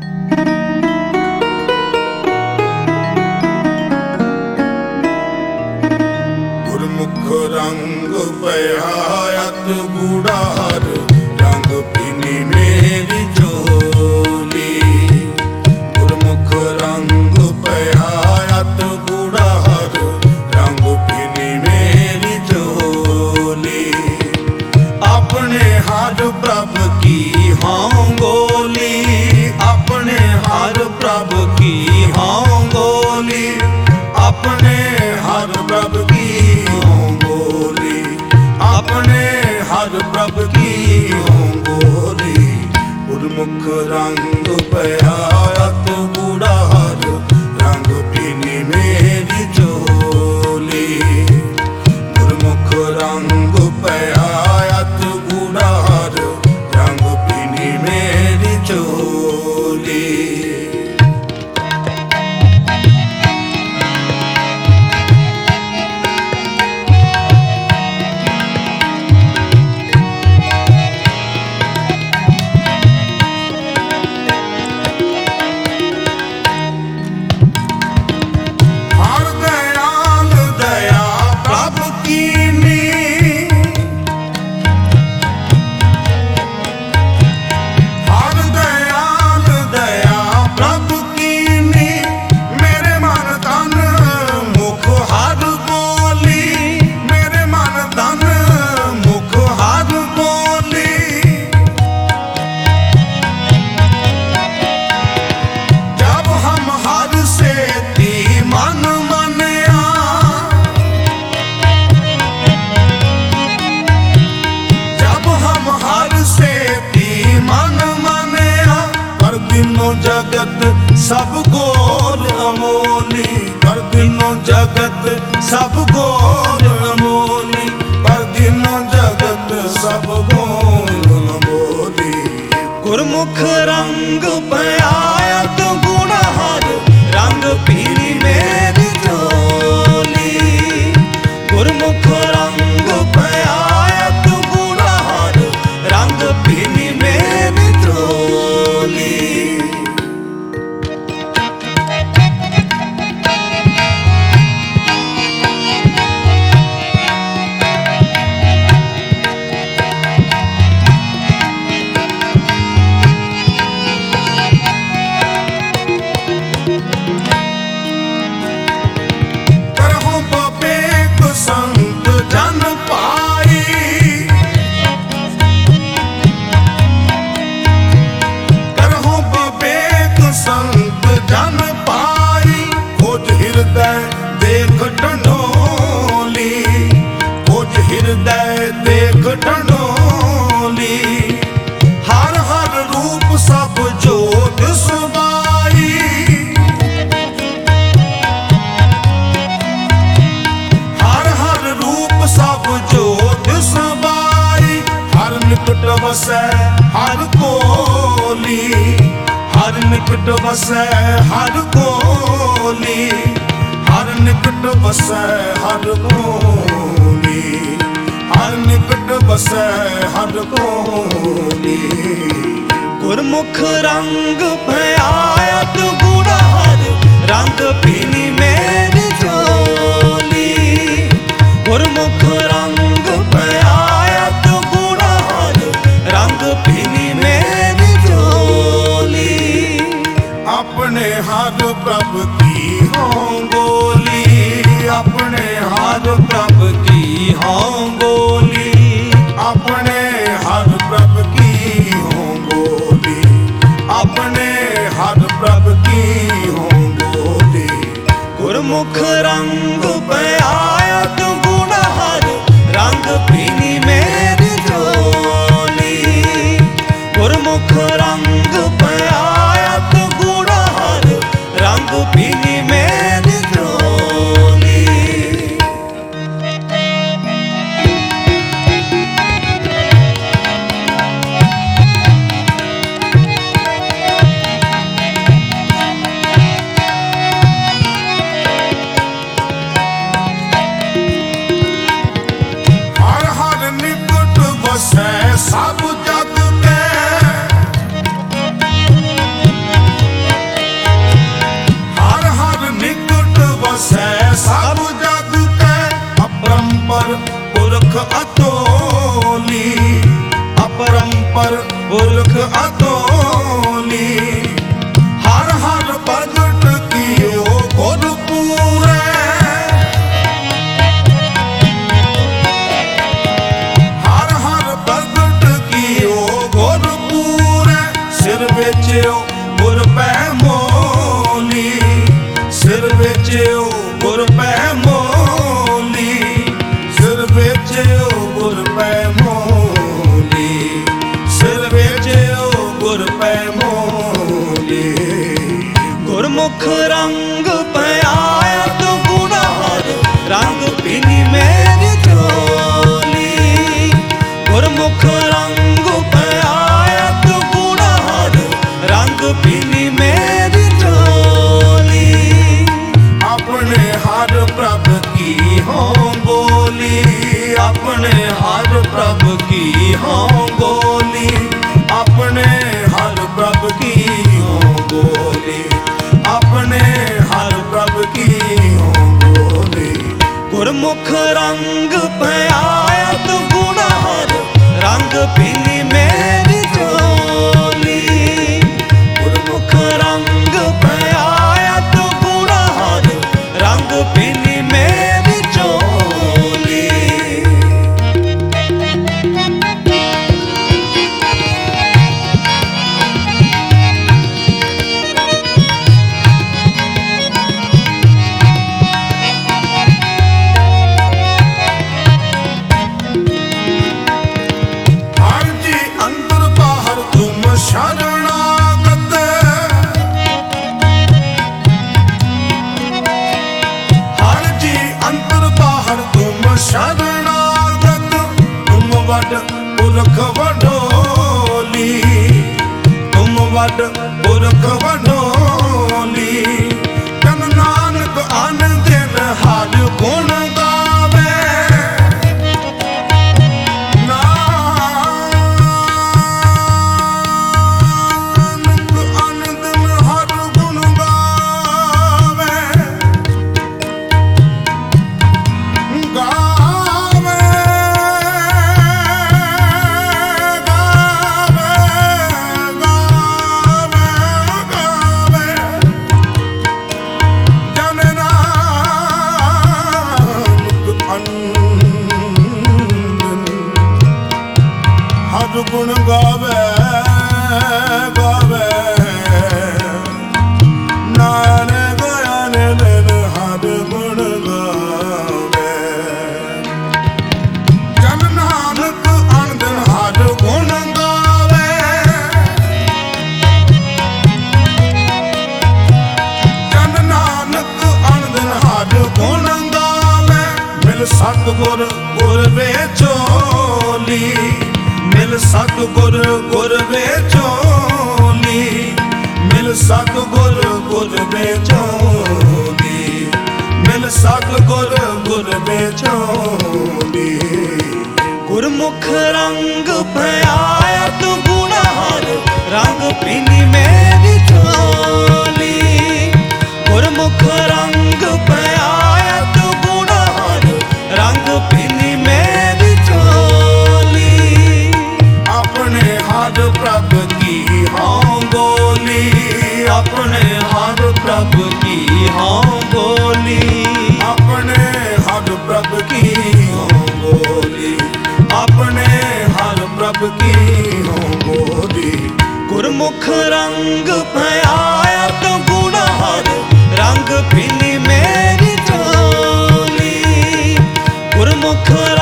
गुरमुख रंग पयात गुड़ार रंग पीनी मेरी चोली। गुरमुख रंग पयात गुड़ार रंग पीनी मेरी चोली। अपने हर प्रभ की हाँ गोली, अपने हर प्रभ की हाँ गोली, अपने हर प्रभ की हाँ गोली, अपने हर प्रभ की हाँ गोली। गुरमुख रंग पयात गुड़ार रंग पीनी मेरी चोली। गुरमुख रंग पयात गुड़ार रंग पीनी मेरी चोली। हर दयाल दया प्रभ कीनी, हर दयाल दया प्रभ कीनी। मेरे मन तन मुख हर बोली, मेरे मन तन मुख हर बोली। जब हम हर से ती मन मनिया, जब हम हर से ती मन मनिया। कर दिनो जगत सब गोल अमोली, कर दिनो जगत सब गोल अमोली, कर दिनो जगत सब गोल अमोली। गुरमुख रंग पयात गुड़ार रंग पीनी मेरी चोली। गुरमुख रंग पयात गुड़ार रंग पीनी मेरी चोली। करहु बबेक संत जन पाई, करहु बबेक संत जन पाई। खोज हृदय देख टंडोली, खोज हृदय देख टंडोली। हर हर रूप सब जोत सुबाई, हर हर रूप सब जोत सुबाई। हर निकट बसै हर कोली, हर निकट बसै हर कोली, हर निकट बसै हर कोली, हर निकट बसै हर कोली। गुरमुख रंग पयात गुड़ार रंग पीनी मेरी चोली। गुरमुख रंग पयात गुड़ार रंग पीनी मेरी चोली। अपने हर प्रभ की हाँ गोली, अपने हर प्रभ की हाँ गोली, अपने हर प्रभ की हाँ गोली, अपने हर प्रभ की हाँ गोली। गुरमुख रंग पयात गुड़ार रंग पीनी मेरी चोली। गुरमुख रंग पयात गुड़ार रंग पीनी मेरी चोली। ਪਰ ਪੁਰਖ ਅਤੋਲੀ। ਹਰ ਹਰ ਭਗਤ ਕੀਓ ਗੁਰ ਪੂਰੈ, ਹਰ ਹਰ ਭਗਤ ਕੀਓ ਗੁਰ ਪੂਰੈ। ਸਿਰ ਵੇਚਿਓ ਗੁਰ ਪੈ ਮੋਲੀ, ਸਿਰ ਵੇਚਿਓ ਗੁਰ ਪੈ ਮੋਲੀ, ਸਿਰ ਵੇਚਿਓ ਗੁਰ ਪੈ ਮੋਲੀ, ਸਿਰ ਵੇਚਿਓ ਗੁਰ ਪੈ ਮੋਲੀ। ਗੁਰਮੁਖ ਰੰਗ ਪਿਆਇਆ ਤੂੰ ਗੁਣਾਰ, ਰੰਗ ਪੀਨੀ ਮੇਰੀ ਝੋਲੀ। ਗੁਰਮੁਖ ਰੰਗ ਪਿਆਇਆ ਤੂੰ ਗੁਣਾਰ, ਰੰਗ ਪੀਨੀ ਮੇਰੀ ਝੋਲੀ। ਆਪਣੇ ਹਰ ਪ੍ਰਭ ਕੀ ਹੋਂ ਬੋਲੀ, ਆਪਣੇ ਹਰ ਪ੍ਰਭ ਕੀ ਹੋਂ ਬੋਲੀ, ਆਪਣੇ ਹਰ ਪ੍ਰਭ ਕੀ ਹੋਂ ਬੋਲੀ, ਆਪਣੇ ਹਰ ਪ੍ਰਭ ਕੀ ਹੋਂ ਬੋਲੀ। ਗੁਰਮੁਖ ਰੰਗ ਪਿਆਇਆ ਤੂੰ ਗੁਣਾਰ, ਰੰਗ ਪੀਨੀ ਮੇਰੀ ਝੋਲੀ। ਗੁਰਮੁਖ ਰੰਗ ਪਿਆਇਆ ਤੂੰ ਗੁਣਾਰ, ਰੰਗ ਪੀਨੀ ਮੇਰੀ ਝੋਲੀ। ਹਰ ਜੀ ਅੰਦਰ ਬਾਹਰ ਤੁਮ ਸ਼ਰਨਾਗਤ, ਹਰ ਜੀ ਅੰਦਰ ਬਾਹਰ ਤੁਮ ਸ਼ਰਨਾਗਤ। ਤੁਮ ਵੱਡ ਪੁਰਖ ਵਡੋਲੀ, ਤੁਮ ਵੱਡ ਪੁਰਖ ਵਡੋਲੀ। ਤਨ ਨਾਨਕ ਅਨ ਦਿਨ ਹਰ ਗੁਣ ਗਾਵੇ, ਨਾਨਕ ਅਨ ਦਿਨ ਹਰ ਗੁਣ ਗਾਵੇ, ਗਾਵੇ ਗਾਵੇ ਗਾਵੇ। ਜਨ ਨਾਨਕ ਅਨ ਹਰ ਗੁਣ ਗਾਵੇ ਗਾਵੇ, ਨਾਨਕ ਅਨ ਦਿਨ ਹਰ ਗੁਣ ਗਾਵੇ। ਜਨ ਨਾਨਕ ਅਨ ਦਿਨ ਹਰ ਗੁਣ ਗਾਵੇ, ਜਨ ਨਾਨਕ ਅਨ ਦਿਨ ਹਰ ਗੁਣ ਗਾਵੇ। ਮਿਲ ਸਤਿਗੁਰ ਗੁਰ ਵੇਚੋਲੀ, ਮਿਲ ਸਤਿਗੁਰ ਗੁਰ ਵੇਚੋਲੀ, ਮਿਲ ਸਤਿਗੁਰ ਗੁਰ ਵੇਚੋਲੀ, ਮਿਲ ਸਤਿਗੁਰ ਗੁਰ ਵੇਚੋਲੀ। ਗੁਰਮੁਖ ਰੰਗ ਪਿਆਇਆ ਤੂੰ ਗੁਣਾਰ, ਰੰਗ ਪੀਨੀ ਮੇਰੀ ਝੋਲੀ। ਗੁਰਮੁਖ ਰੰਗ ਪਿਆਇਆ ਤੂੰ ਗੁਣਾਰ, ਰੰਗ ਪੀਨੀ ਮੇਰੀ ਝੋਲੀ। ਆਪਣੇ ਹਰ ਪ੍ਰਭ ਕੀ ਹੋਂ ਬੋਲੀ, ਆਪਣੇ ਹਰ ਪ੍ਰਭ ਕੀ ਹੋਂ ਬੋਲੀ, ਆਪਣੇ ਹਰ ਪ੍ਰਭ ਕੀ ਹੋਂ ਬੋਲੀ, ਆਪਣੇ ਹਰ ਪ੍ਰਭ ਕੀ ਹੋਂ ਬੋਲੀ। ਗੁਰਮੁਖ ਰੰਗ ਪਿਆਇਆ ਤੂੰ ਗੁਣਾਰ, ਰੰਗ ਪੀਨੀ ਮੇਰੀ ਝੋਲੀ। ਗੁਰਮੁਖ